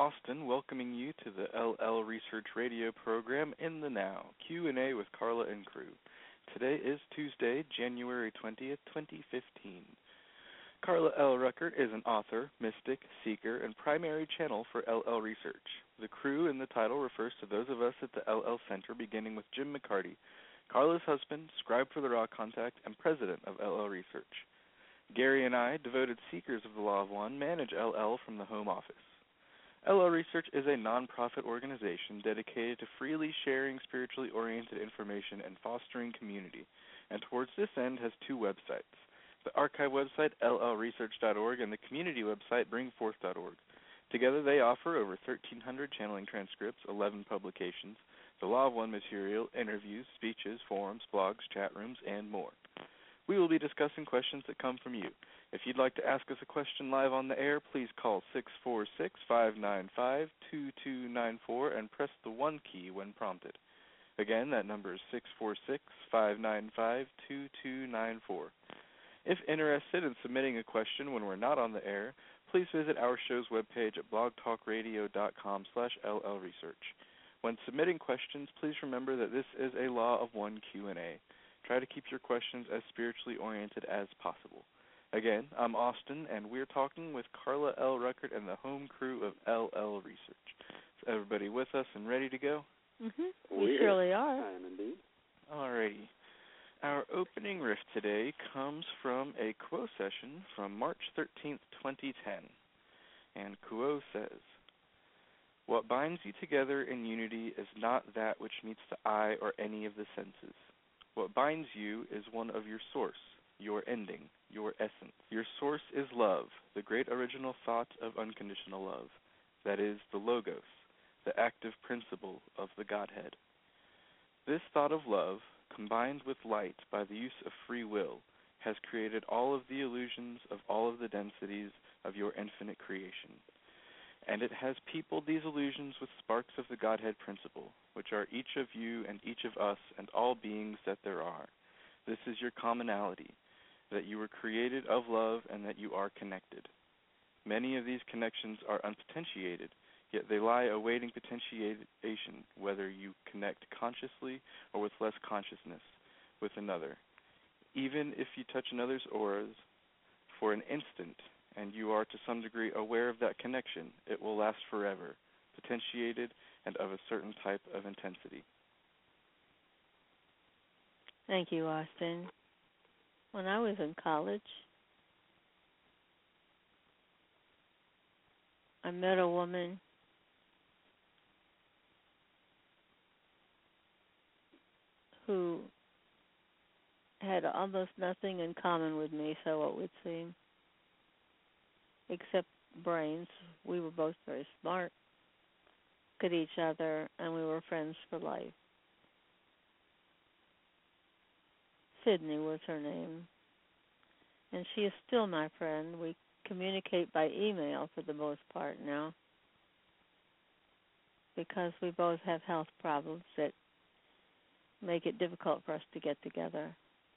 Austin, welcoming you to the LL Research Radio program In the Now, Q&A with Carla and crew. Today is Tuesday, January 20th, 2015. Carla L. Ruckert is an author, mystic, seeker, and primary channel for LL Research. The crew in the title refers to those of us at the LL Center, beginning with Jim McCarty, Carla's husband, scribe for the Raw Contact, and president of LL Research. Gary and I, devoted seekers of the Law of One, manage LL from the home office. LL Research is a non-profit organization dedicated to freely sharing spiritually oriented information and fostering community, and towards this end has two websites: the archive website, llresearch.org, and the community website, bringforth.org. Together they offer over 1,300 channeling transcripts, 11 publications, the Law of One material, interviews, speeches, forums, blogs, chat rooms, and more. We will be discussing questions that come from you. If you'd like to ask us a question live on the air, please call 646-595-2294 and press the 1 key when prompted. Again, that number is 646-595-2294. If interested in submitting a question when we're not on the air, please visit our show's webpage at blogtalkradio.com/llresearch. When submitting questions, please remember that this is a Law of One Q&A. Try to keep your questions as spiritually oriented as possible. Again, I'm Austin, and we're talking with Carla L. Ruckert and the home crew of LL Research. Is everybody with us and ready to go? Mm-hmm. We surely are. I am indeed. Alrighty. Our opening riff today comes from a Kuo session from March 13th, 2010. And Kuo says, "What binds you together in unity is not that which meets the eye or any of the senses. What binds you is one of your source, your ending, your essence. Your source is love, the great original thought of unconditional love. That is the Logos, the active principle of the Godhead. This thought of love, combined with light by the use of free will, has created all of the illusions of all of the densities of your infinite creation. And it has peopled these illusions with sparks of the Godhead principle, which are each of you and each of us and all beings that there are. This is your commonality, that you were created of love and that you are connected. Many of these connections are unpotentiated, yet they lie awaiting potentiation, whether you connect consciously or with less consciousness with another. Even if you touch another's auras for an instant and you are to some degree aware of that connection, it will last forever, potentiated and of a certain type of intensity." Thank you, Austin. When I was in college, I met a woman who had almost nothing in common with me, so it would seem, except brains. We were both very smart, good at each other, and we were friends for life. Sydney was her name, and she is still my friend. We communicate by email for the most part now because we both have health problems that make it difficult for us to get together.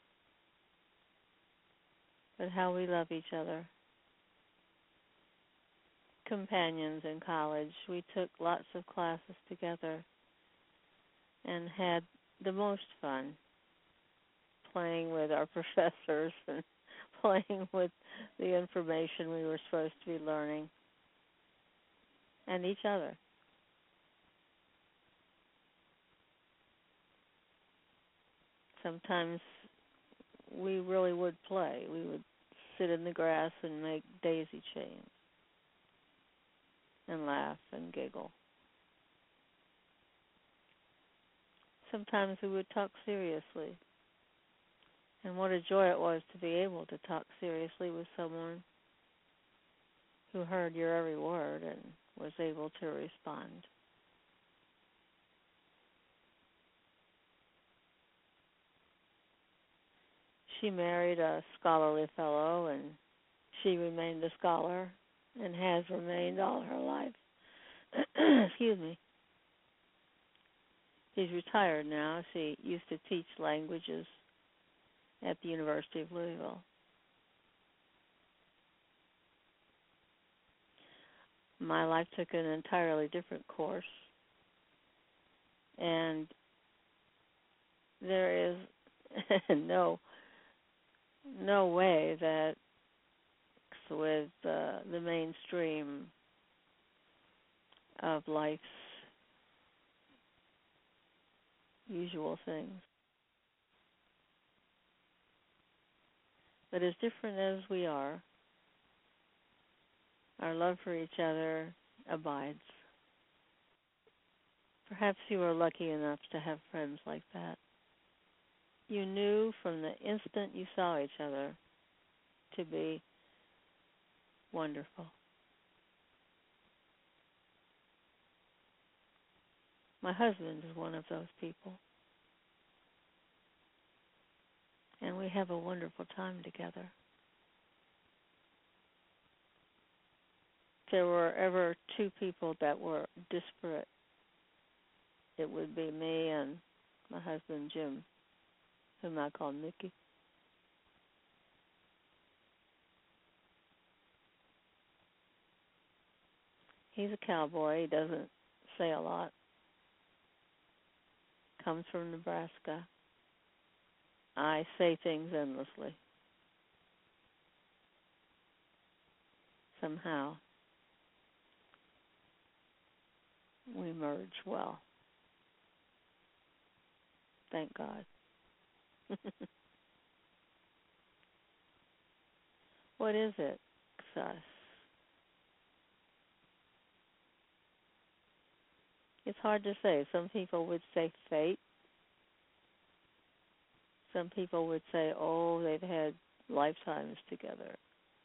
But how we love each other. Companions in college. We took lots of classes together and had the most fun playing with our professors and playing with the information we were supposed to be learning and each other. Sometimes we really would play. We would sit in the grass and make daisy chains and laugh and giggle. Sometimes we would talk seriously. And what a joy it was to be able to talk seriously with someone who heard your every word and was able to respond. She married a scholarly fellow, and she remained a scholar and has remained all her life. Excuse me. She's retired now. She used to teach languages at the University of Louisville. my life took an entirely different course, and there is no way that with the mainstream of life's usual things. But as different as we are, our love for each other abides. Perhaps you were lucky enough to have friends like that. You knew from the instant you saw each other to be wonderful. My husband is one of those people. And we have a wonderful time together. If there were ever two people that were disparate, it would be me and my husband Jim, whom I call Mickey. He's a cowboy. He doesn't say a lot. Comes from Nebraska. I say things endlessly. Somehow, we merge well. Thank God. What is it, us? It's hard to say. Some people would say fate. Some people would say, oh, they've had lifetimes together.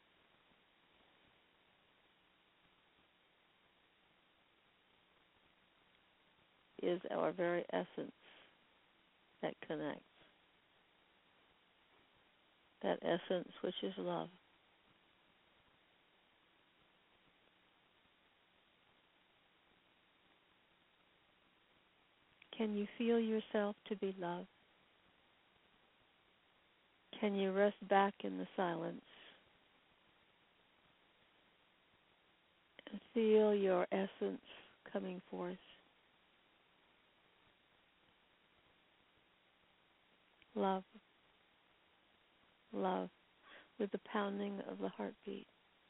Is our very essence that connects. That essence which is love. Can you feel yourself to be loved? Can you rest back in the silence and feel your essence coming forth? Love. Love with the pounding of the heartbeat.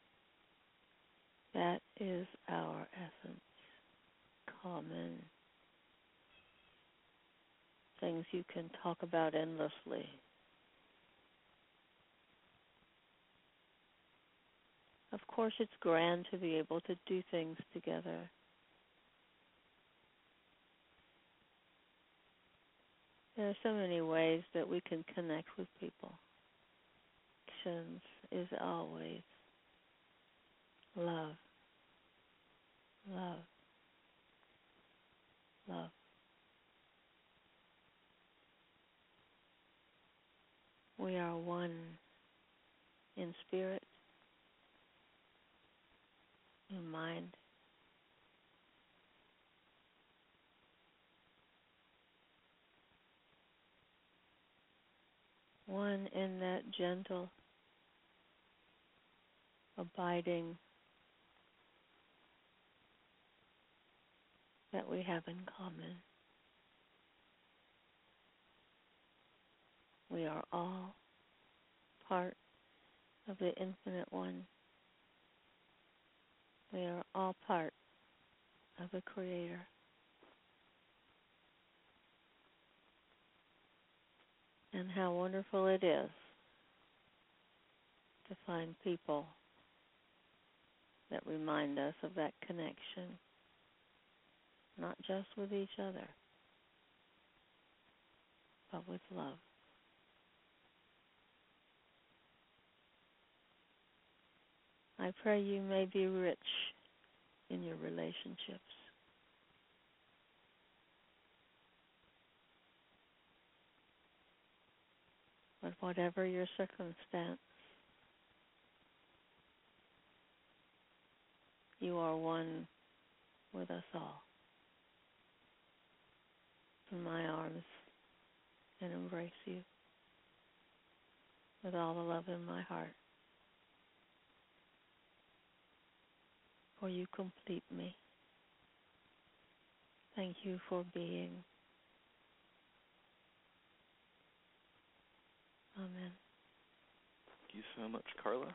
That is our essence. Common. Things you can talk about endlessly. Of course, it's grand to be able to do things together. There are so many ways that we can connect with people. Connections is always love, love, love. We are one in spirit, in mind, one in that gentle, abiding that we have in common. We are all part of the Infinite One. We are all part of the Creator. And how wonderful it is to find people that remind us of that connection, not just with each other, but with love. I pray you may be rich in your relationships. But whatever your circumstance, you are one with us all. In my arms and embrace you with all the love in my heart. for you complete me. Thank you for being. Amen. Thank you so much, Carla.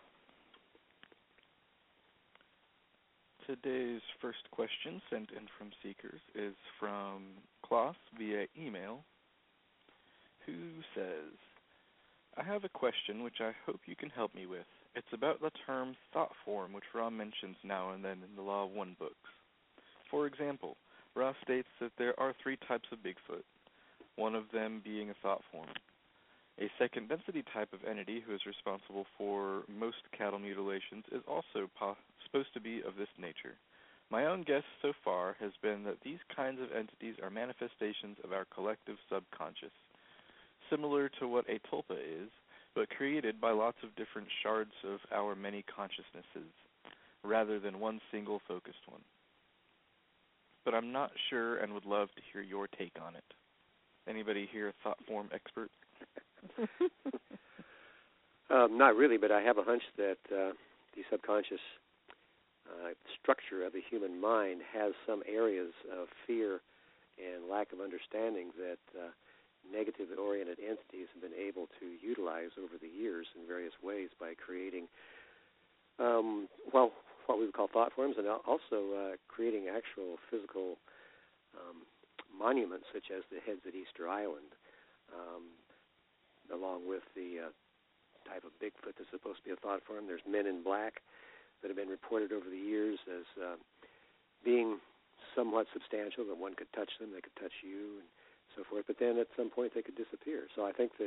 Today's first question sent in from Seekers is from Klaus via email, who says, I have a question which I hope you can help me with. It's about the term thought form, which Ra mentions now and then in the Law of One books. For example, Ra states that there are 3 types of Bigfoot, one of them being a thought form. A second density type of entity who is responsible for most cattle mutilations is also supposed to be of this nature. My own guess so far has been that these kinds of entities are manifestations of our collective subconscious, similar to what a tulpa is, but created by lots of different shards of our many consciousnesses, rather than one single focused one. But I'm not sure and would love to hear your take on it. Anybody here a thought form expert? Not really, but I have a hunch that the subconscious structure of the human mind has some areas of fear and lack of understanding that negatively oriented entities have been able to utilize over the years in various ways by creating, what we would call thought forms, and also creating actual physical monuments, such as the heads at Easter Island, along with the type of Bigfoot that's supposed to be a thought form. There's men in black that have been reported over the years as being somewhat substantial, that one could touch them, they could touch you, and so forth, but then at some point they could disappear. So I think that,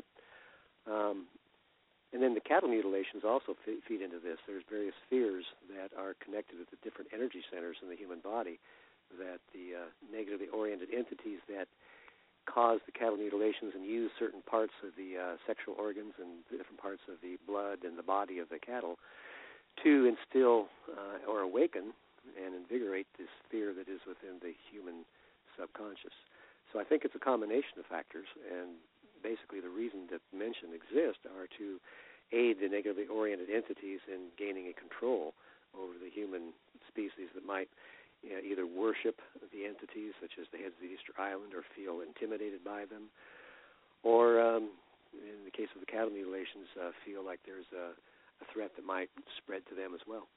and then the cattle mutilations also feed into this. There's various fears that are connected with the different energy centers in the human body, that the negatively oriented entities that cause the cattle mutilations and use certain parts of the sexual organs and different parts of the blood and the body of the cattle to instill or awaken and invigorate this fear that is within the human subconscious. So I think it's a combination of factors, and basically the reason that mention exist are to aid the negatively oriented entities in gaining a control over the human species that might either worship the entities, such as the heads of the Easter Island, or feel intimidated by them, or in the case of the cattle mutilations, feel like there's a threat that might spread to them as well.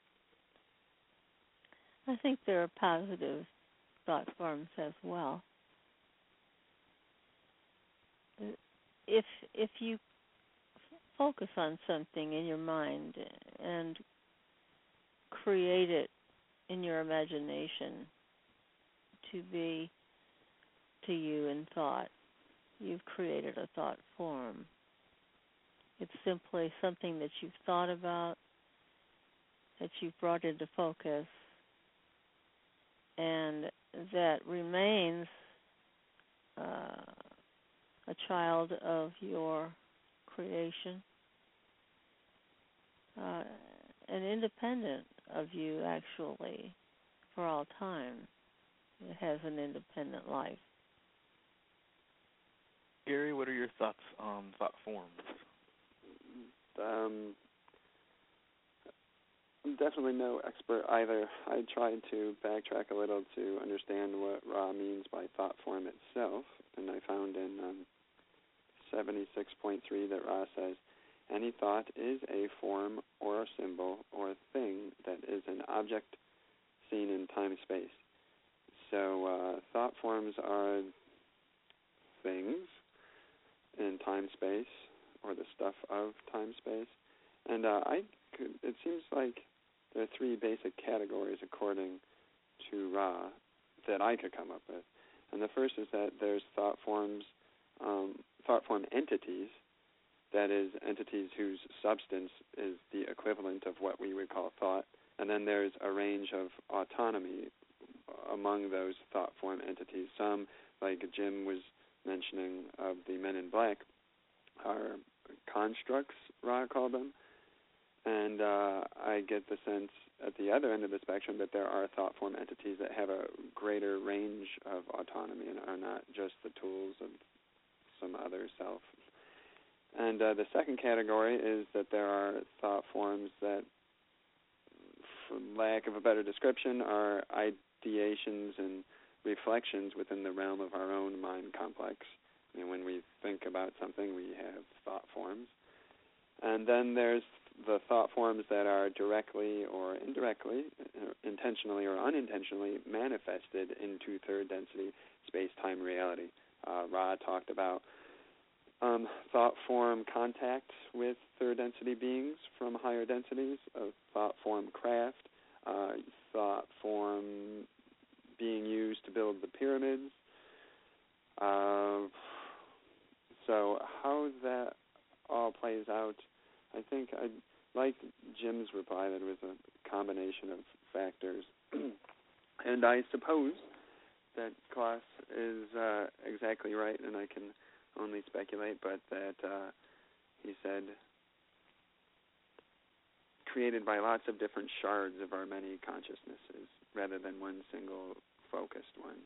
I think there are positive thought forms as well. If you focus on something in your mind and create it in your imagination to be to you in thought, you've created a thought form. It's simply something that you've thought about, that you've brought into focus, and that remains a child of your creation, and independent of you, actually, for all time. It has an independent life. Gary, what are your thoughts on thought forms? I'm definitely no expert either. I tried to backtrack a little to understand what Ra means by thought form itself, and I found in 76.3 that Ra says, any thought is a form or a symbol or a thing that is an object seen in time-space. So thought forms are things in time-space, or the stuff of time-space. And it seems like there are 3 basic categories, according to Ra, that I could come up with. And the first is that there's thought form entities, that is, entities whose substance is the equivalent of what we would call thought. And then there's a range of autonomy among those thought form entities. Some, like Jim was mentioning, of the Men in Black, are constructs, Ra called them. And I get the sense at the other end of the spectrum that there are thought form entities that have a greater range of autonomy and are not just the tools of some other self. And the second category is that there are thought forms that for lack of a better description, are ideations and reflections within the realm of our own mind complex. I mean, when we think about something, we have thought forms. And then there's the thought forms that are directly or indirectly, intentionally or unintentionally manifested into third density space-time reality. Ra talked about thought form contact with third density beings from higher densities, thought form craft, thought form being used to build the pyramids. So how that all plays out, I think I like Jim's reply that it was a combination of factors. And I suppose that Klaus is exactly right, and I can only speculate, but that he said created by lots of different shards of our many consciousnesses rather than one single focused one.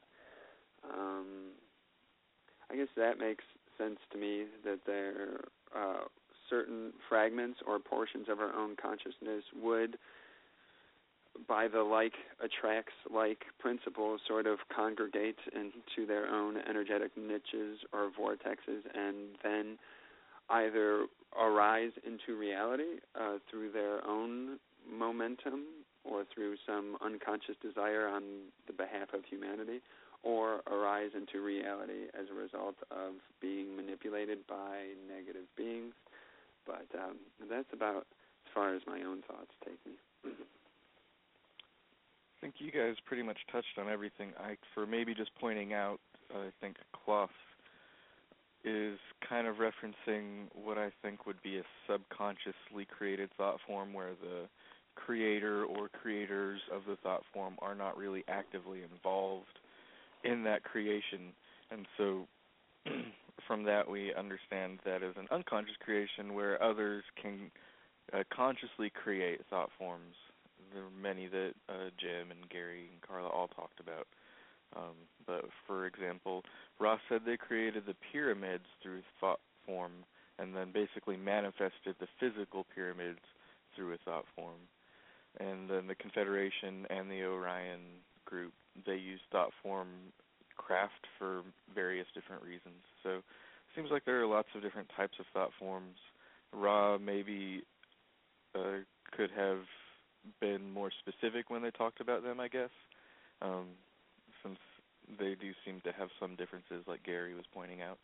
I guess that makes sense to me, that there are certain fragments or portions of our own consciousness would, by the like attracts like principle, sort of congregate into their own energetic niches or vortexes and then either arise into reality through their own momentum or through some unconscious desire on the behalf of humanity, or arise into reality as a result of being manipulated by negative beings. But that's about as far as my own thoughts take me. I think you guys pretty much touched on everything. For maybe just pointing out, I think Klaus is kind of referencing what I think would be a subconsciously created thought form, where the creator or creators of the thought form are not really actively involved in that creation. And so from that we understand that as an unconscious creation where others can consciously create thought forms. There are many that Jim and Gary and Carla all talked about. But for example, Ross said they created the pyramids through thought form and then basically manifested the physical pyramids through a thought form. And then the Confederation and the Orion group, they use thought form craft for various different reasons. So it seems like there are lots of different types of thought forms. Ra maybe could have been more specific when they talked about them, I guess, since they do seem to have some differences, like Gary was pointing out.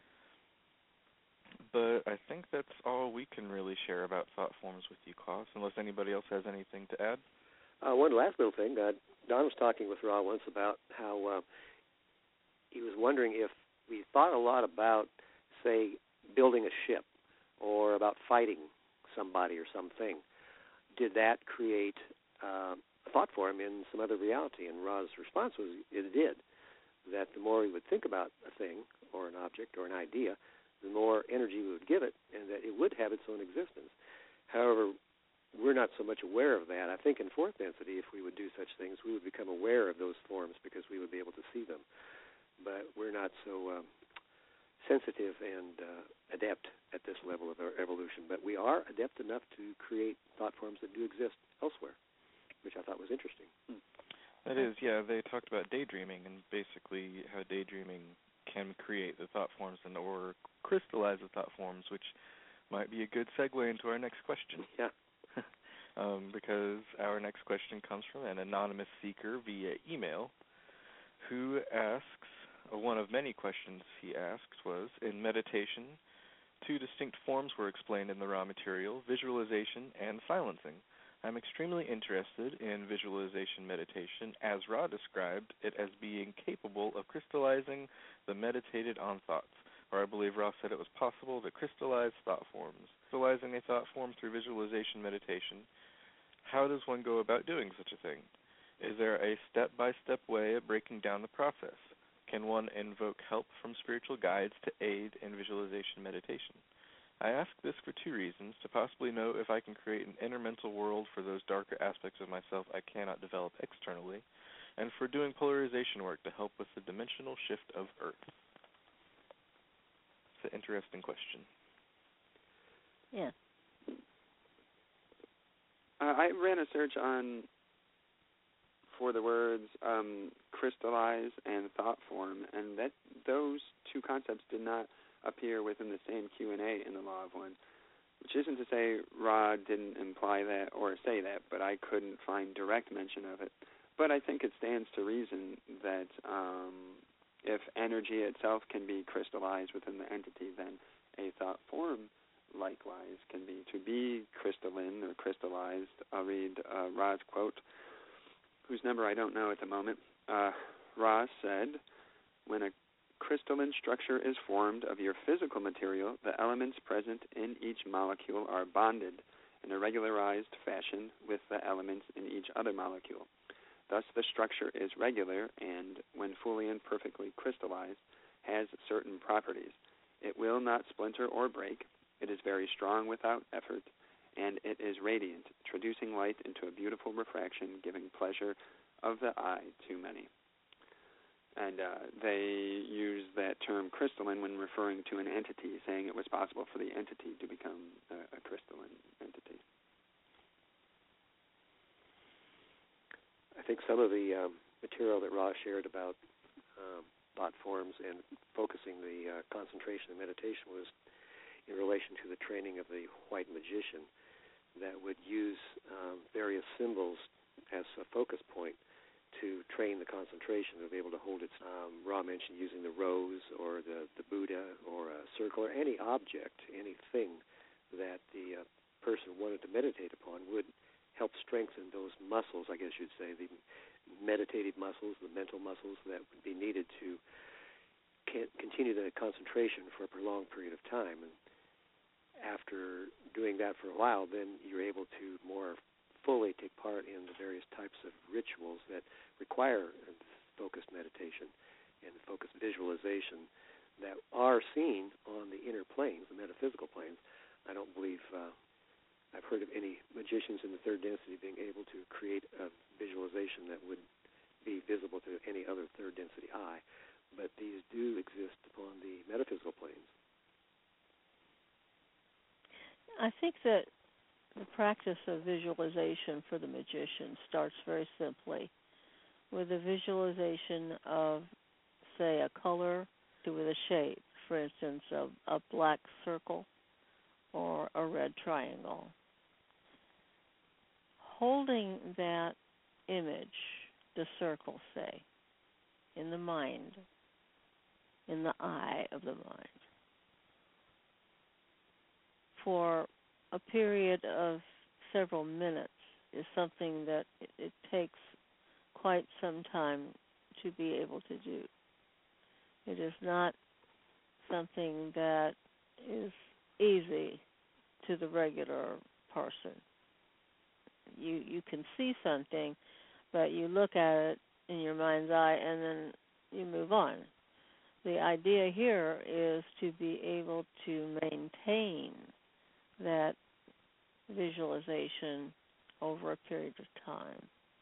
But I think that's all we can really share about thought forms with you, Klaus, unless anybody else has anything to add. One last little thing. Don was talking with Ra once about how he was wondering if we thought a lot about, say, building a ship or about fighting somebody or something. Did that create a thought form in some other reality? And Ra's response was it did, that the more we would think about a thing or an object or an idea, the more energy we would give it, and that it would have its own existence. However, we're not so much aware of that. I think in fourth density, if we would do such things, we would become aware of those forms because we would be able to see them. But we're not so sensitive and adept at this level of our evolution. But we are adept enough to create thought forms that do exist elsewhere, which I thought was interesting. That is, yeah, they talked about daydreaming and basically how daydreaming can create the thought forms and or crystallize the thought forms, which might be a good segue into our next question. Yeah. Because our next question comes from an anonymous seeker via email who asks, one of many questions he asked was, in meditation, two distinct forms were explained in the raw material, visualization and silencing. I'm extremely interested in visualization meditation, as Ra described it as being capable of crystallizing the meditated on thoughts, or I believe Ra said it was possible to crystallize thought forms. Crystallizing a thought form through visualization meditation, how does one go about doing such a thing? Is there a step-by-step way of breaking down the process? Can one invoke help from spiritual guides to aid in visualization meditation? I ask this for two reasons: to possibly know if I can create an inner mental world for those darker aspects of myself I cannot develop externally, and for doing polarization work to help with the dimensional shift of Earth. It's an interesting question. Yeah. I ran a search on for the words crystallize and thought form, and that those two concepts did not appear within the same Q&A in the Law of One, which isn't to say Ra didn't imply that or say that, but I couldn't find direct mention of it. But I think it stands to reason that if energy itself can be crystallized within the entity, then a thought form likewise can be. To be crystalline or crystallized, I'll read Ra's quote, whose number I don't know at the moment. Ra said, when a crystalline structure is formed of your physical material, the elements present in each molecule are bonded in a regularized fashion with the elements in each other molecule. Thus, the structure is regular and, when fully and perfectly crystallized, has certain properties. It will not splinter or break. It is very strong without effort, and it is radiant, traducing light into a beautiful refraction, giving pleasure of the eye to many. And they use that term crystalline when referring to an entity, saying it was possible for the entity to become a crystalline entity. I think some of the material that Ra shared about thought forms and focusing the concentration and meditation was in relation to the training of the white magician that would use various symbols as a focus point to train the concentration, to be able to hold it. Ra mentioned using the rose or the Buddha or a circle or any object, anything that the person wanted to meditate upon would help strengthen those muscles, I guess you'd say, the meditative muscles, the mental muscles that would be needed to continue the concentration for a prolonged period of time. And after doing that for a while, then you're able to more fully take part in the various types of rituals that require focused meditation and focused visualization that are seen on the inner planes, the metaphysical planes. I don't believe I've heard of any magicians in the third density being able to create a visualization that would be visible to any other third density eye, but these do exist upon the metaphysical planes. I think that the practice of visualization for the magician starts very simply with a visualization of, say, a color with a shape, for instance, a black circle or a red triangle. Holding that image, the circle, say, in the mind, in the eye of the mind, for a period of several minutes is something that it takes quite some time to be able to do. It is not something that is easy to the regular person. You can see something, but you look at it in your mind's eye and then you move on. The idea here is to be able to maintain that visualization over a period of time.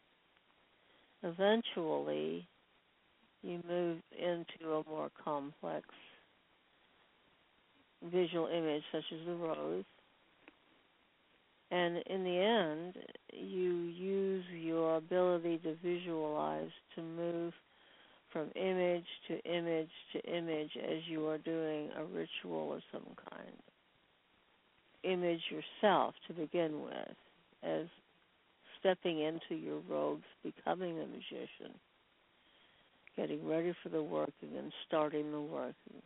Eventually, you move into a more complex visual image such as the rose, and in the end, you use your ability to visualize to move from image to image to image as you are doing a ritual of some kind. Image yourself to begin with as stepping into your robes, becoming a magician, getting ready for the working and starting the working.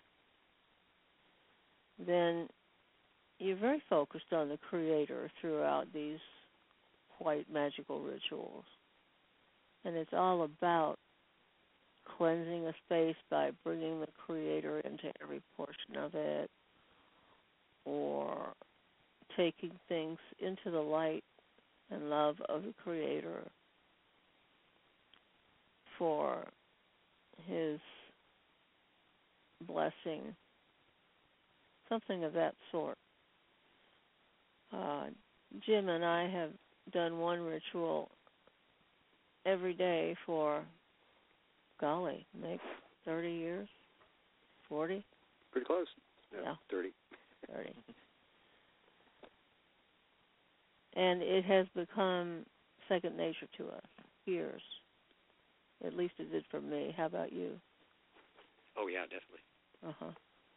Then you're very focused on the Creator throughout these white magical rituals. And it's all about cleansing a space by bringing the Creator into every portion of it, or taking things into the light and love of the Creator for His blessing, something of that sort. Jim and I have done one ritual every day for, golly, maybe 30 years, 40? Pretty close. Yeah. 30. 30. And it has become second nature to us, years. At least it did for me. How about you? Oh, yeah, definitely. Uh-huh.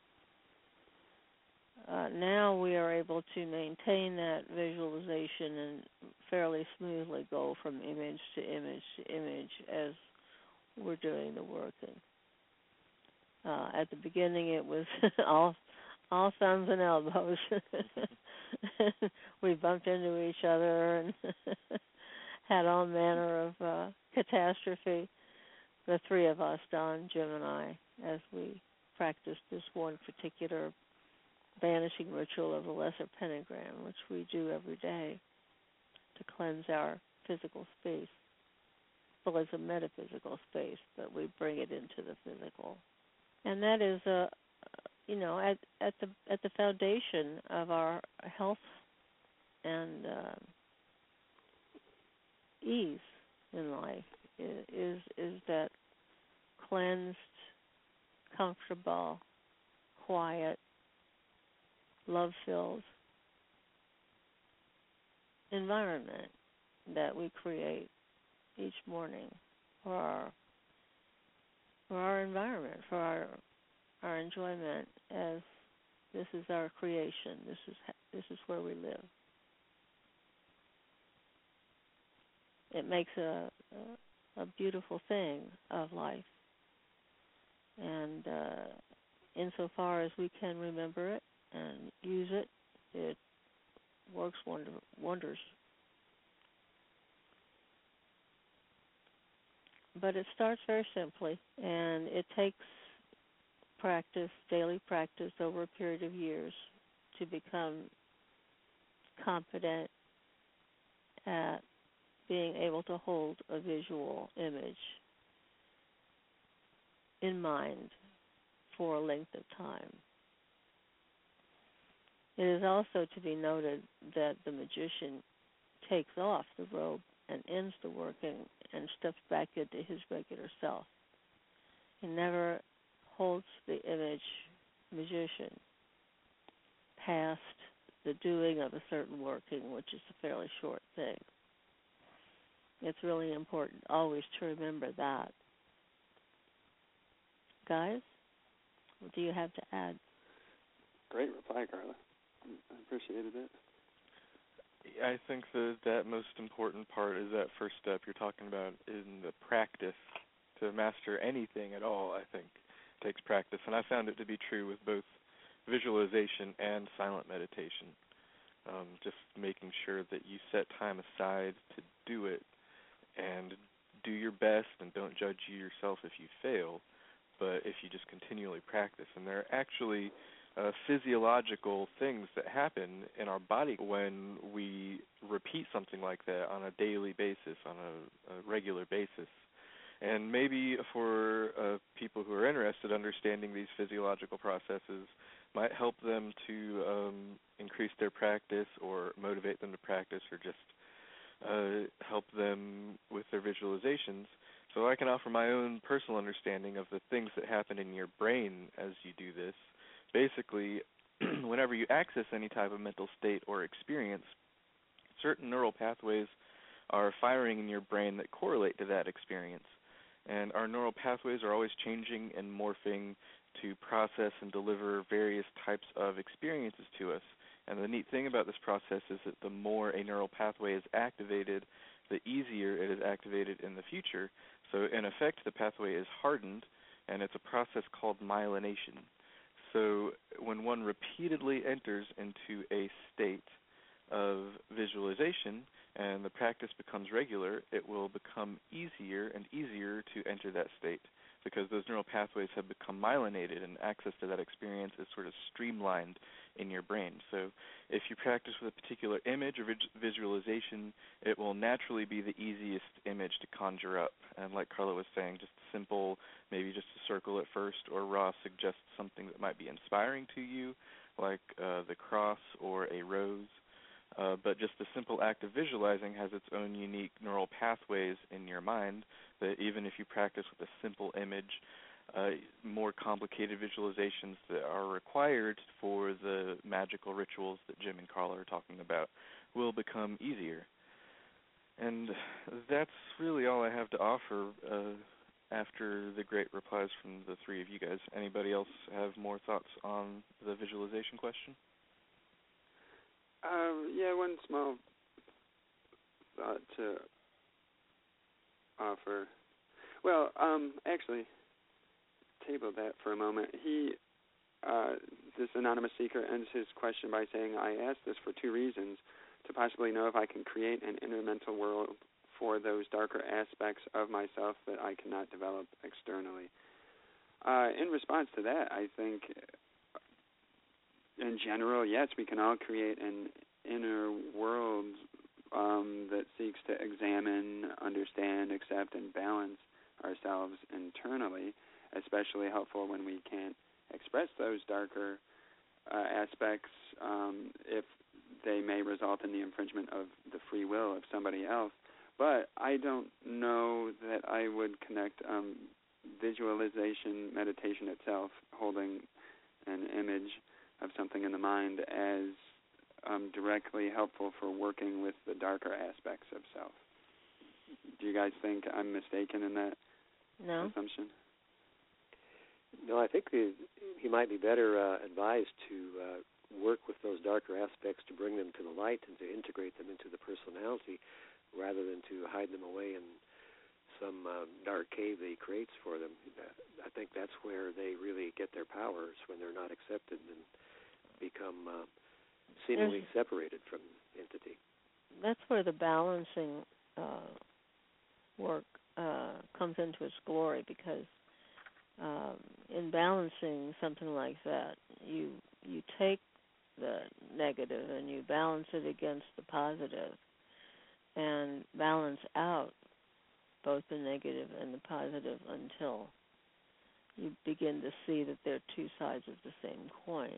Now we are able to maintain that visualization and fairly smoothly go from image to image to image as we're doing the working. At the beginning, it was all thumbs and elbows. We bumped into each other and had all manner of catastrophe. The three of us, Don, Jim, and I, as we practiced this one particular banishing ritual of the lesser pentagram, which we do every day to cleanse our physical space. Well, it's a metaphysical space, but we bring it into the physical, and that is at the foundation of our health and ease in life is that cleansed, comfortable, quiet, love-filled environment that we create each morning for our environment, for our enjoyment, as this is our creation. This is where we live. It makes a beautiful thing of life, and insofar as we can remember it and use it, it works wonders. But it starts very simply, and it takes practice, daily practice over a period of years to become competent at being able to hold a visual image in mind for a length of time. It is also to be noted that the magician takes off the robe and ends the working and steps back into his regular self. He never holds the image magician past the doing of a certain working, which is a fairly short thing. It's really important always to remember that. Guys, what do you have to add? Great reply, Carla. I appreciated it. I think that most important part is that first step you're talking about in the practice. To master anything at all, I think, takes practice. And I found it to be true with both visualization and silent meditation. Just making sure that you set time aside to do it and do your best and don't judge yourself if you fail, but if you just continually practice. And there are actually physiological things that happen in our body when we repeat something like that on a daily basis, on a regular basis. And maybe for people who are interested, understanding these physiological processes might help them to increase their practice or motivate them to practice, or just help them with their visualizations. So I can offer my own personal understanding of the things that happen in your brain as you do this. Basically, whenever you access any type of mental state or experience, certain neural pathways are firing in your brain that correlate to that experience. And our neural pathways are always changing and morphing to process and deliver various types of experiences to us. And the neat thing about this process is that the more a neural pathway is activated, the easier it is activated in the future. So in effect, the pathway is hardened, and it's a process called myelination. So when one repeatedly enters into a state of visualization and the practice becomes regular, it will become easier and easier to enter that state because those neural pathways have become myelinated and access to that experience is sort of streamlined in your brain. So if you practice with a particular image or visualization, it will naturally be the easiest image to conjure up. And like Carla was saying, just simple, maybe just a circle at first, or Ross suggests something that might be inspiring to you, like the cross or a rose. But just the simple act of visualizing has its own unique neural pathways in your mind that even if you practice with a simple image, more complicated visualizations that are required for the magical rituals that Jim and Carla are talking about will become easier. And that's really all I have to offer after the great replies from the three of you guys. Anybody else have more thoughts on the visualization question? Yeah, one small thought to offer. Well, actually, table that for a moment. This anonymous seeker ends his question by saying, I asked this for two reasons: to possibly know if I can create an inner mental world for those darker aspects of myself that I cannot develop externally. In response to that, I think, in general, yes, we can all create an inner world that seeks to examine, understand, accept, and balance ourselves internally, especially helpful when we can't express those darker aspects if they may result in the infringement of the free will of somebody else. But I don't know that I would connect visualization meditation itself, holding an image of something in the mind, as directly helpful for working with the darker aspects of self. Do you guys think I'm mistaken in that assumption? No, I think he might be better advised to work with those darker aspects to bring them to the light and to integrate them into the personality rather than to hide them away in some dark cave that he creates for them. I think that's where they really get their powers, when they're not accepted and become seemingly separated from entity. That's where the balancing work comes into its glory, because in balancing something like that, you take the negative and you balance it against the positive and balance out both the negative and the positive until you begin to see that they're two sides of the same coin.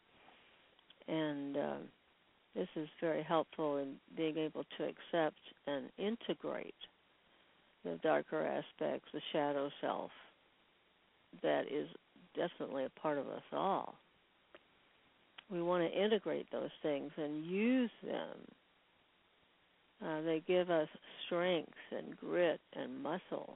And this is very helpful in being able to accept and integrate the darker aspects, the shadow self, that is definitely a part of us all. We want to integrate those things and use them. They give us strength and grit and muscle,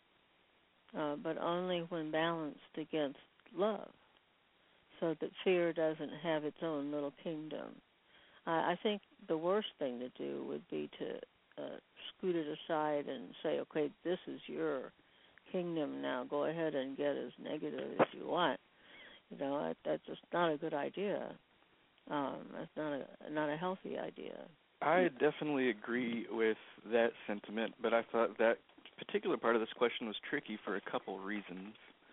but only when balanced against love, so that fear doesn't have its own little kingdom. I think the worst thing to do would be to scoot it aside and say, okay, this is your kingdom now. Go ahead and get as negative as you want. You know, that's just not a good idea. That's not a healthy idea. I definitely agree with that sentiment, but I thought that particular part of this question was tricky for a couple reasons.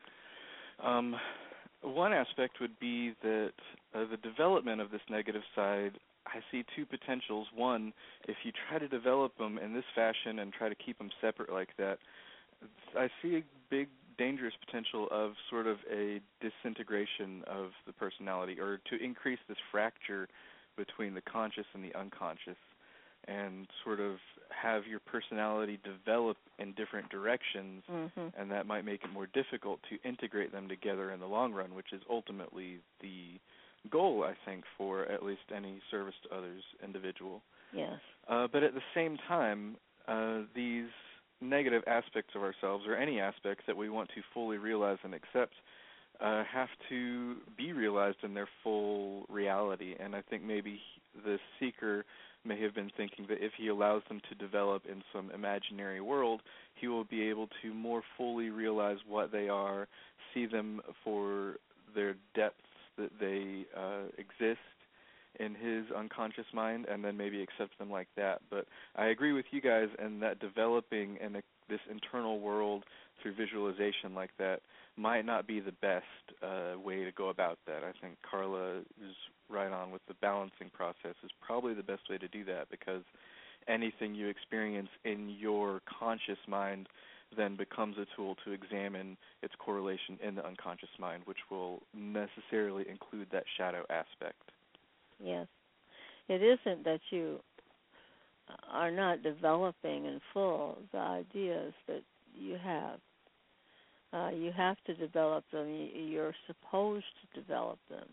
One aspect would be that the development of this negative side, I see two potentials. One, if you try to develop them in this fashion and try to keep them separate like that, I see a big dangerous potential of sort of a disintegration of the personality, or to increase this fracture between the conscious and the unconscious, and sort of have your personality develop in different directions, and that might make it more difficult to integrate them together in the long run, which is ultimately the goal, I think, for at least any service to others individual. Yes. But at the same time, these negative aspects of ourselves, or any aspects that we want to fully realize and accept, have to be realized in their full reality. And I think maybe the seeker may have been thinking that if he allows them to develop in some imaginary world, he will be able to more fully realize what they are, see them for their depths that they exist in his unconscious mind, and then maybe accept them like that. But I agree with you guys in that developing in this internal world through visualization like that might not be the best way to go about that. I think Carla is right on with the balancing process is probably the best way to do that, because anything you experience in your conscious mind then becomes a tool to examine its correlation in the unconscious mind, which will necessarily include that shadow aspect. Yes. It isn't that you are not developing in full the ideas that you have. You have to develop them. You're supposed to develop them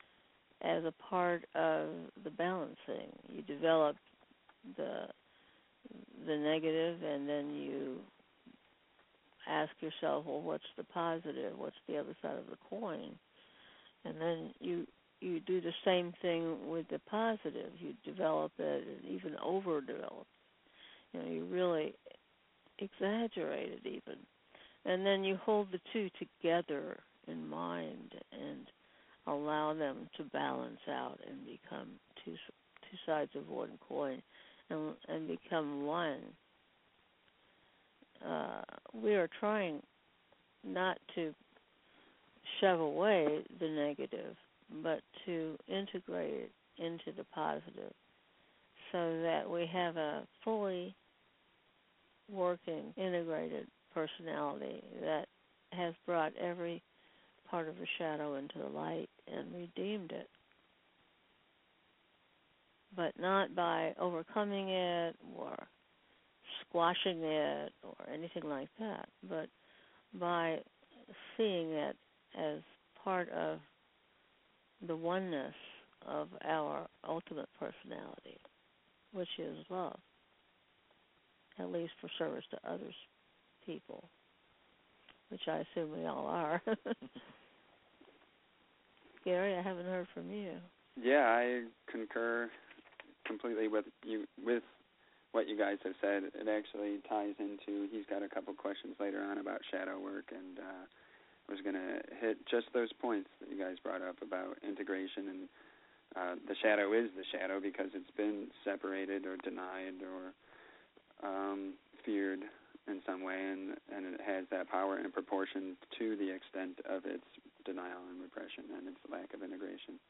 as a part of the balancing. You develop the the negative, and then you ask yourself, well, what's the positive? What's the other side of the coin? And then you do the same thing with the positive. You develop it and even overdevelop. You really exaggerate it even. And then you hold the two together in mind and allow them to balance out and become two sides of one coin and become one. We are trying not to shove away the negative, but to integrate it into the positive so that we have a fully working, integrated personality that has brought every part of the shadow into the light and redeemed it. But not by overcoming it or squashing it or anything like that, but by seeing it as part of the oneness of our ultimate personality, which is love, at least for service to others people, which I assume we all are. Gary, I haven't heard from you. Yeah, I concur completely with what you guys have said. It actually ties into, he's got a couple questions later on about shadow work, and I was going to hit just those points that you guys brought up about integration, and the shadow is the shadow because it's been separated or denied or feared in some way, and it has that power in proportion to the extent of its denial and repression and its lack of integration.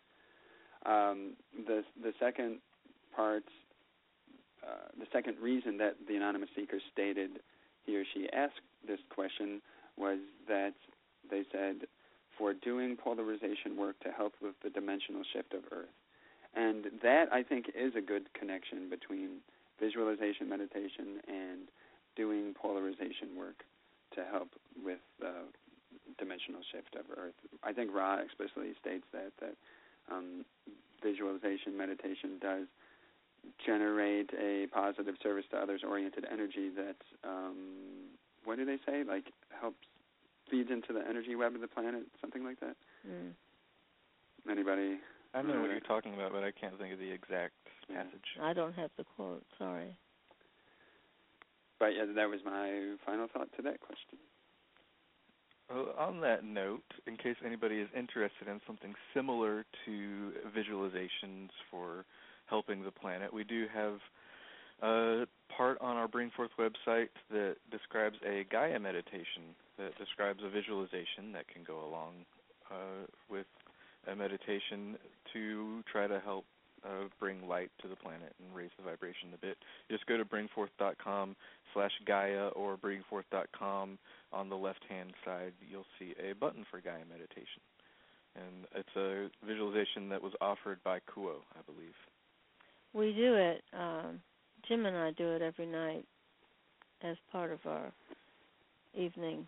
The second part, the second reason that the anonymous seeker stated he or she asked this question was that they said, for doing polarization work to help with the dimensional shift of Earth. And that, I think, is a good connection between visualization meditation and doing polarization work to help with the dimensional shift of Earth. I think Ra explicitly states that visualization meditation does generate a positive service to others oriented energy that, what do they say, like helps, feeds into the energy web of the planet, something like that? Mm. Anybody? I know what you're talking about, but I can't think of the exact passage. I don't have the quote, sorry. But yeah, that was my final thought to that question. Well, on that note, in case anybody is interested in something similar to visualizations for helping the planet, we do have a part on our Bring Forth website that describes a Gaia meditation, that describes a visualization that can go along with a meditation to try to help bring light to the planet and raise the vibration a bit. Just go to bringforth.com/Gaia or bringforth.com. On the left-hand side, you'll see a button for Gaia meditation. And it's a visualization that was offered by Kuo, I believe. We do it. Jim and I do it every night as part of our evening.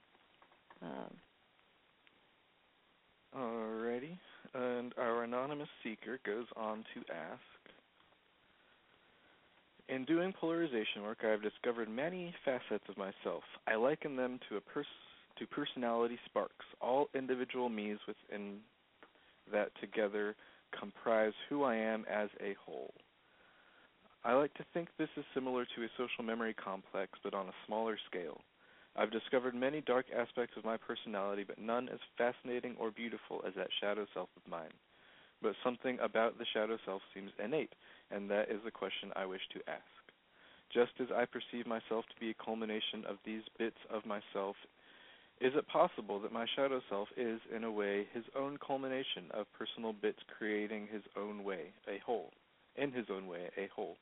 Alrighty. And our anonymous seeker goes on to ask, in doing polarization work, I have discovered many facets of myself. I liken them to personality sparks, all individual me's within that together comprise who I am as a whole. I like to think this is similar to a social memory complex, but on a smaller scale. I've discovered many dark aspects of my personality, but none as fascinating or beautiful as that shadow self of mine. But something about the shadow self seems innate, and that is the question I wish to ask. Just as I perceive myself to be a culmination of these bits of myself, is it possible that my shadow self is, in a way, his own culmination of personal bits creating his own way, a whole, in his own way, a whole?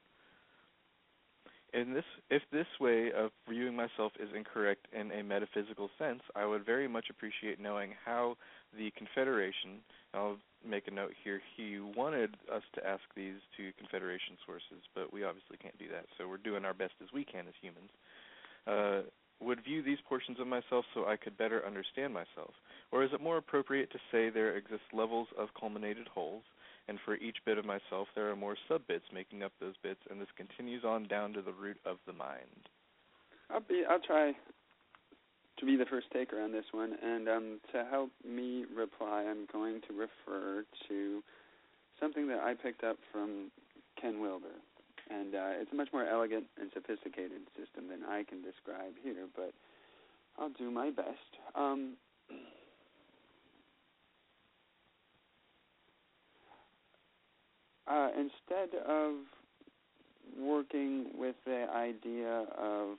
If this way of viewing myself is incorrect in a metaphysical sense, I would very much appreciate knowing how the Confederation, I'll make a note here, he wanted us to ask these to Confederation sources, but we obviously can't do that, so we're doing our best as we can as humans. would view these portions of myself so I could better understand myself? Or is it more appropriate to say there exist levels of culminated wholes, and for each bit of myself there are more sub-bits making up those bits, and this continues on down to the root of the mind? I'll try to be the first taker on this one, and to help me reply, I'm going to refer to something that I picked up from Ken Wilber. And it's a much more elegant and sophisticated system than I can describe here, but I'll do my best. Instead of working with the idea of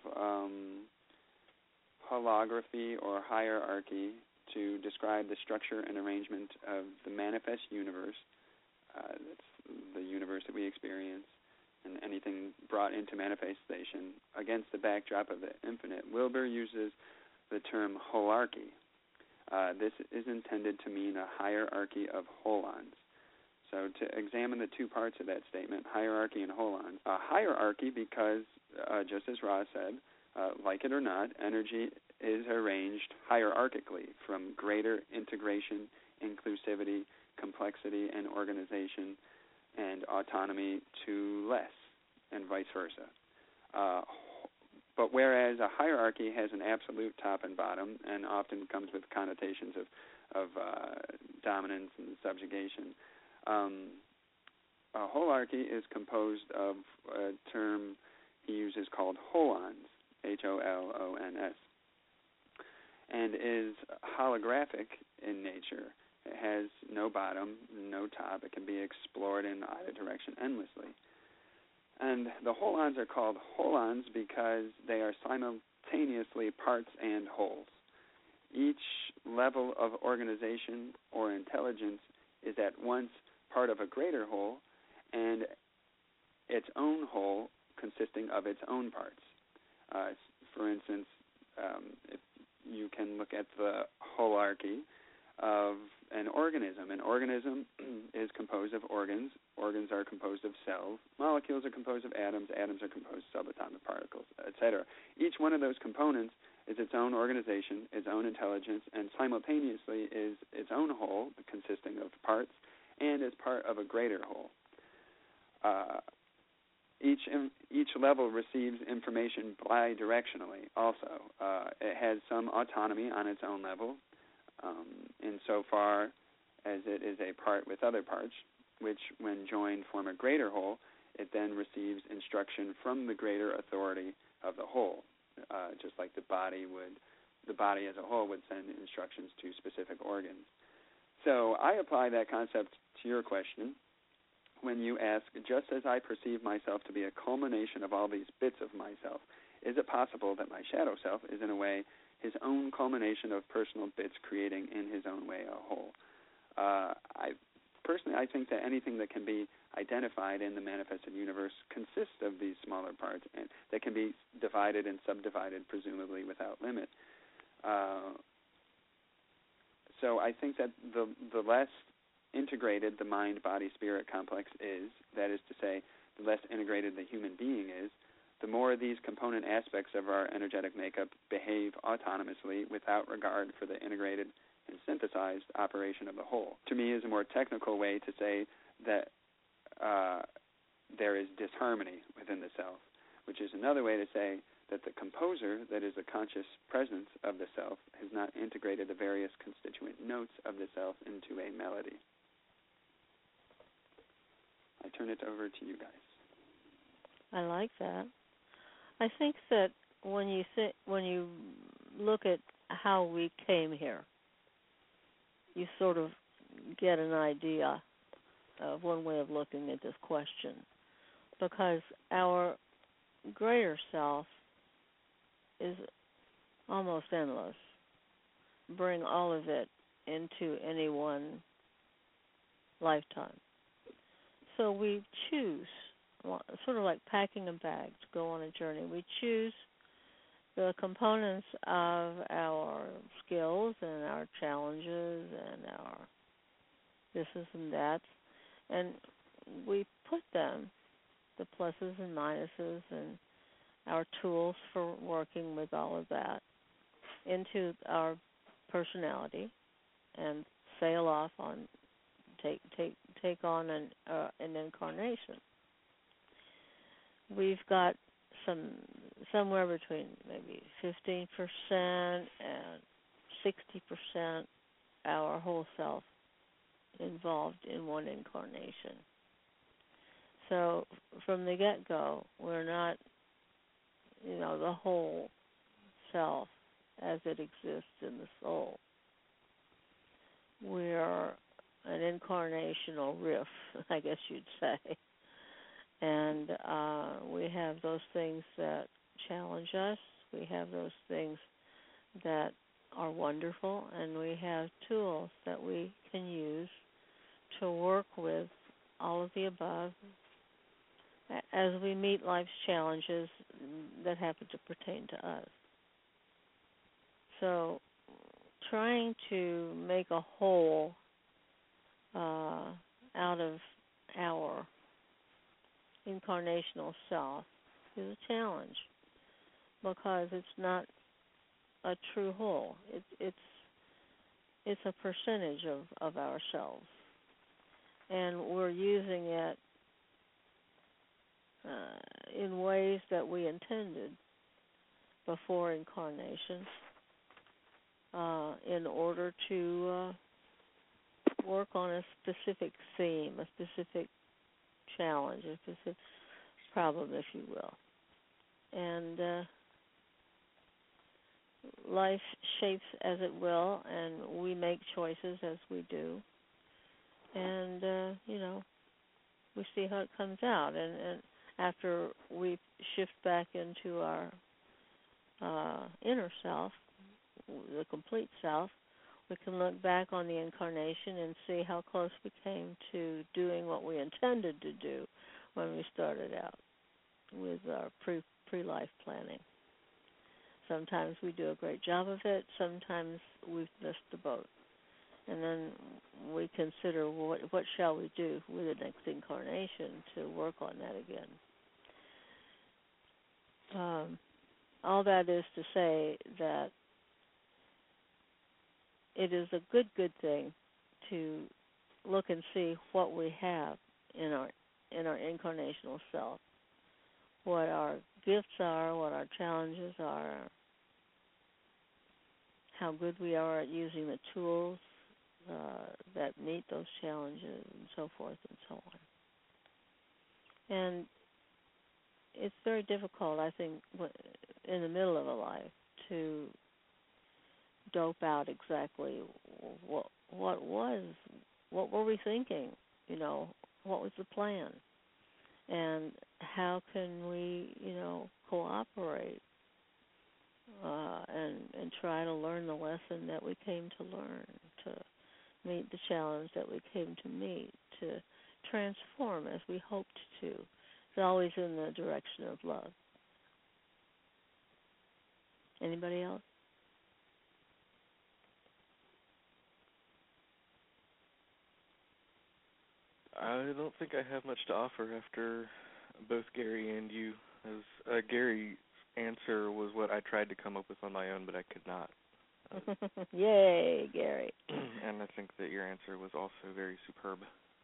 holography or hierarchy to describe the structure and arrangement of the manifest universe, that's the universe that we experience, and anything brought into manifestation against the backdrop of the infinite, Wilber uses the term holarchy. This is intended to mean a hierarchy of holons. So to examine the two parts of that statement, hierarchy and holons. A hierarchy because, just as Ra said, like it or not, energy is arranged hierarchically from greater integration, inclusivity, complexity, and organization, and autonomy to less, and vice versa. But whereas a hierarchy has an absolute top and bottom, and often comes with connotations of dominance and subjugation, a holarchy is composed of a term he uses called holons, H-O-L-O-N-S, and is holographic in nature. It has no bottom, no top. It can be explored in either direction endlessly. And the holons are called holons because they are simultaneously parts and wholes. Each level of organization or intelligence is at once part of a greater whole and its own whole consisting of its own parts. For instance, if you can look at the holarchy of an organism. An organism is composed of organs. Organs are composed of cells. Molecules are composed of atoms. Atoms are composed of subatomic particles, etc. Each one of those components is its own organization, its own intelligence, and simultaneously is its own whole, consisting of parts, and is part of a greater whole. Each level receives information bidirectionally also. It has some autonomy on its own level, insofar as it is a part with other parts, which, when joined, form a greater whole. It then receives instruction from the greater authority of the whole, just like the body as a whole would send instructions to specific organs. So I apply that concept to your question when you ask, just as I perceive myself to be a culmination of all these bits of myself, is it possible that my shadow self is, in a way, his own culmination of personal bits creating in his own way a whole? I think that anything that can be identified in the manifested universe consists of these smaller parts and that can be divided and subdivided, presumably without limit. So I think that the less integrated the mind-body-spirit complex is, that is to say, the less integrated the human being is, the more these component aspects of our energetic makeup behave autonomously without regard for the integrated and synthesized operation of the whole. To me, is a more technical way to say that there is disharmony within the self, which is another way to say that the composer, that is the conscious presence of the self, has not integrated the various constituent notes of the self into a melody. I turn it over to you guys. I like that. I think that when you look at how we came here, you sort of get an idea of one way of looking at this question, because our greater self is almost endless. Bring all of it into any one lifetime. So we choose, sort of like packing a bag to go on a journey. We choose the components of our skills and our challenges and our thises and that's, and we put them, the pluses and minuses and our tools for working with all of that into our personality and sail off on take on an incarnation. We've got somewhere between maybe 15% and 60% our whole self involved in one incarnation. So from the get-go, we're not, the whole self as it exists in the soul. We're an incarnational riff, I guess you'd say. And we have those things that challenge us. We have those things that are wonderful, and we have tools that we can use to work with all of the above as we meet life's challenges that happen to pertain to us. So trying to make a whole out of our incarnational self is a challenge because it's not a true whole. It's a percentage of ourselves, and we're using it in ways that we intended before incarnation in order to work on a specific theme, a specific challenge, a specific problem, if you will. And life shapes as it will, and we make choices as we do. And, we see how it comes out. And after we shift back into our inner self, the complete self, we can look back on the incarnation and see how close we came to doing what we intended to do when we started out with our pre-life planning. Sometimes we do a great job of it. Sometimes we've missed the boat. And then we consider what shall we do with the next incarnation to work on that again. All that is to say that it is a good thing to look and see what we have in our incarnational self, what our gifts are, what our challenges are, how good we are at using the tools that meet those challenges, and so forth and so on. And it's very difficult, I think, in the middle of a life to dope out exactly what were we thinking, what was the plan, and how can we, cooperate and try to learn the lesson that we came to learn, to meet the challenge that we came to meet, to transform as we hoped to. It's always in the direction of love. Anybody else? I don't think I have much to offer after both Gary and you. As Gary's answer was what I tried to come up with on my own, but I could not. Yay, Gary. And I think that your answer was also very superb.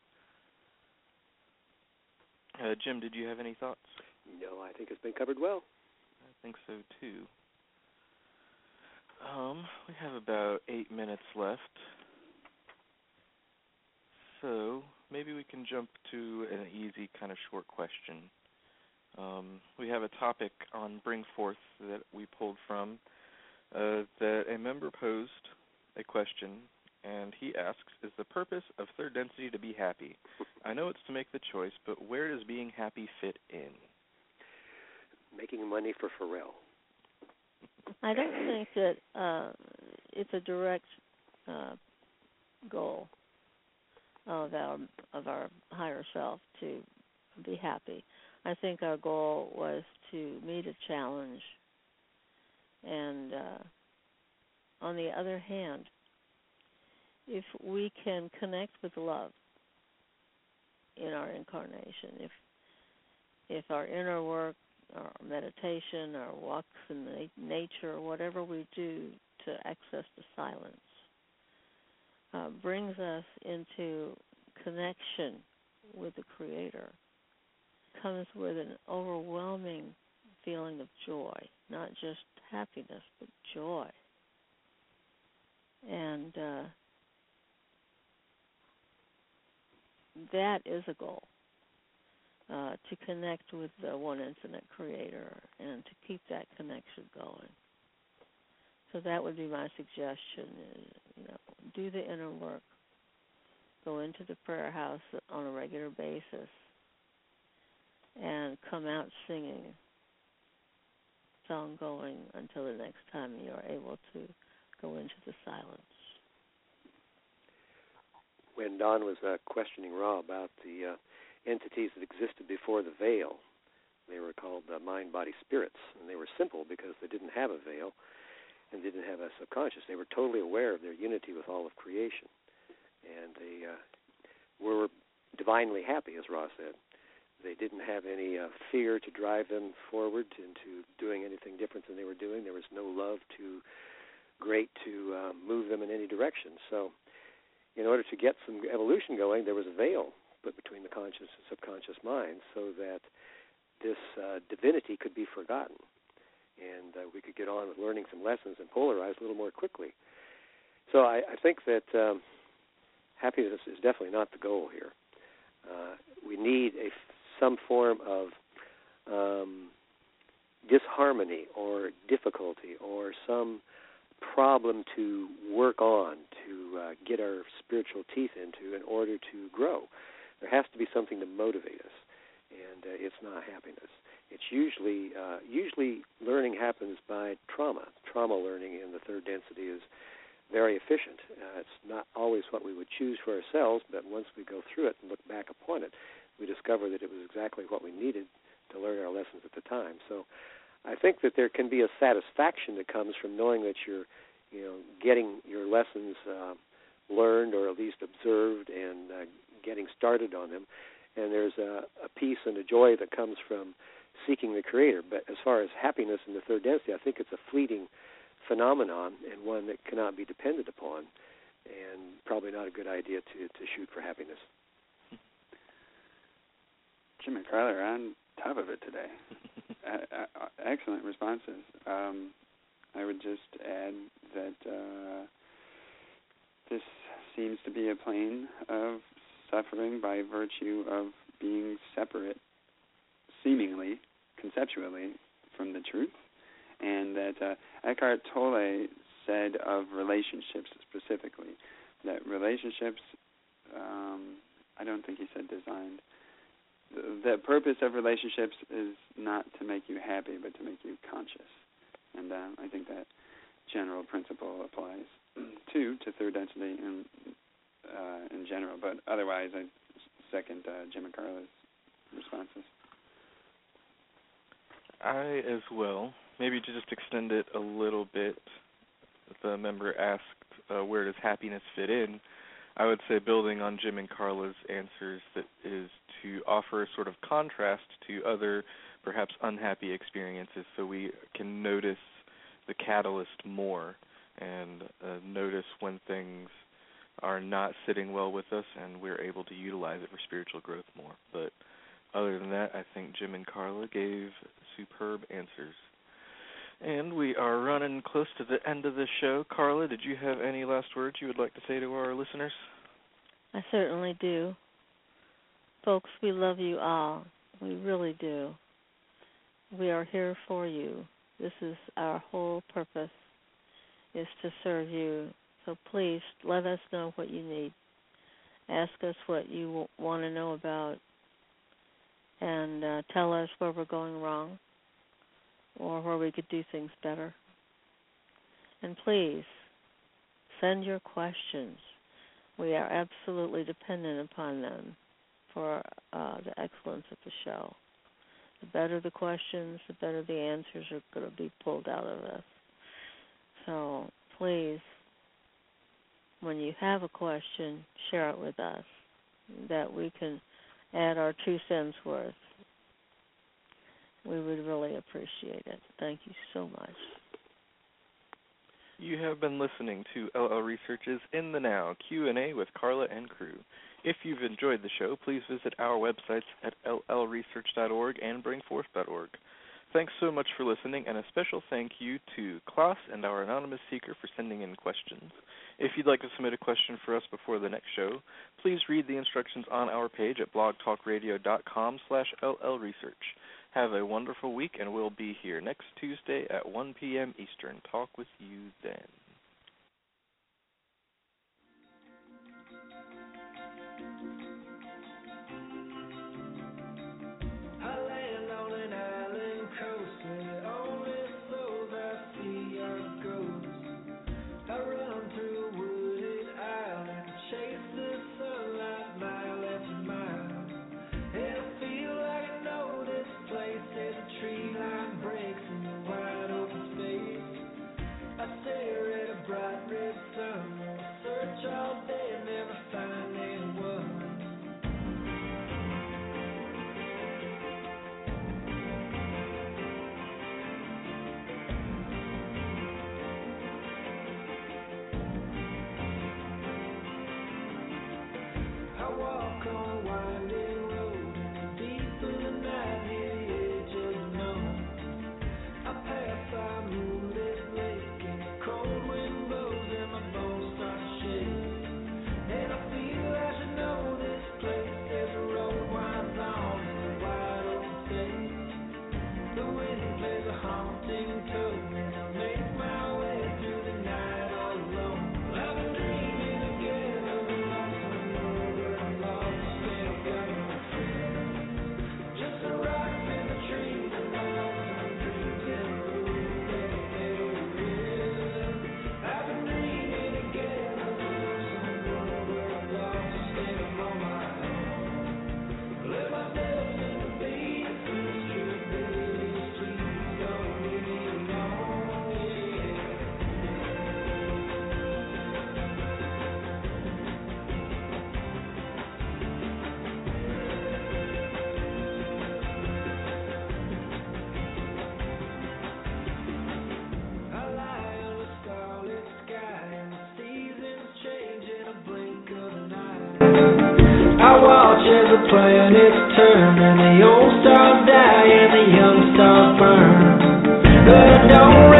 Jim, did you have any thoughts? No, I think it's been covered well. I think so, too. We have about 8 minutes left. So maybe we can jump to an easy kind of short question. We have a topic on Bring Forth that we pulled from that a member posed a question, and he asks, is the purpose of third density to be happy? I know it's to make the choice, but where does being happy fit in? Making money for Pharrell. I don't think that it's a direct goal of our higher self to be happy. I think our goal was to meet a challenge, and on the other hand, if we can connect with love in our incarnation, if our inner work or meditation or walks in nature or whatever we do to access the silence brings us into connection with the Creator. Comes with an overwhelming feeling of joy, not just happiness, but joy. And that is a goal, to connect with the one infinite Creator and to keep that connection going. So that would be my suggestion, is, do the inner work. Go into the prayer house on a regular basis and come out singing, song going until the next time you are able to go into the silence. When Don was questioning Ra about the entities that existed before the veil, they were called mind, body, spirits, and they were simple because they didn't have a veil and didn't have a subconscious. They were totally aware of their unity with all of creation, and they were divinely happy, as Ra said. They didn't have any fear to drive them forward into doing anything different than they were doing. There was no love too great to move them in any direction. So in order to get some evolution going, there was a veil put between the conscious and subconscious minds so that this divinity could be forgotten, and we could get on with learning some lessons and polarize a little more quickly. So I think that happiness is definitely not the goal here. We need some form of disharmony or difficulty or some problem to work on, to get our spiritual teeth into in order to grow. There has to be something to motivate us, and it's not happiness. It's usually learning happens by trauma. Trauma learning in the third density is very efficient. It's not always what we would choose for ourselves, but once we go through it and look back upon it, we discover that it was exactly what we needed to learn our lessons at the time. So I think that there can be a satisfaction that comes from knowing that you're getting your lessons learned or at least observed and getting started on them. And there's a peace and a joy that comes from seeking the Creator. But as far as happiness in the third density, I think it's a fleeting phenomenon and one that cannot be depended upon, and probably not a good idea to shoot for happiness. Jim and Carla are on top of it today. Excellent responses. I would just add that this seems to be a plane of suffering by virtue of being separate, seemingly, conceptually, from the truth. And that Eckhart Tolle said of relationships specifically, that relationships, I don't think he said designed, the purpose of relationships is not to make you happy, but to make you conscious. And I think that general principle applies to third density in general. But otherwise, I second Jim and Carla's responses. I as well. Maybe to just extend it a little bit, the member asked, where does happiness fit in? I would say, building on Jim and Carla's answers, that is to offer a sort of contrast to other, perhaps unhappy experiences, so we can notice the catalyst more and notice when things are not sitting well with us, and we're able to utilize it for spiritual growth more. But other than that, I think Jim and Carla gave superb answers. And we are running close to the end of the show. Carla, did you have any last words you would like to say to our listeners? I certainly do. Folks, we love you all. We really do. We are here for you. This is our whole purpose, is to serve you. So please let us know what you need. Ask us what you want to know about, and tell us where we're going wrong or where we could do things better. And please, send your questions. We are absolutely dependent upon them for the excellence of the show. The better the questions, the better the answers are going to be pulled out of us. So please, when you have a question, share it with us, that we can add our 2 cents worth. we would really appreciate it. Thank you so much. You have been listening to LL Research's In the Now Q&A with Carla and crew. If you've enjoyed the show, please visit our websites at llresearch.org and bringforth.org. Thanks so much for listening, and a special thank you to Klaus and our anonymous seeker for sending in questions. If you'd like to submit a question for us before the next show, please read the instructions on our page at blogtalkradio.com/llresearch. Have a wonderful week, and we'll be here next Tuesday at 1 p.m. Eastern. Talk with you then. As the planets turn and the old stars die and the young stars burn, but I don't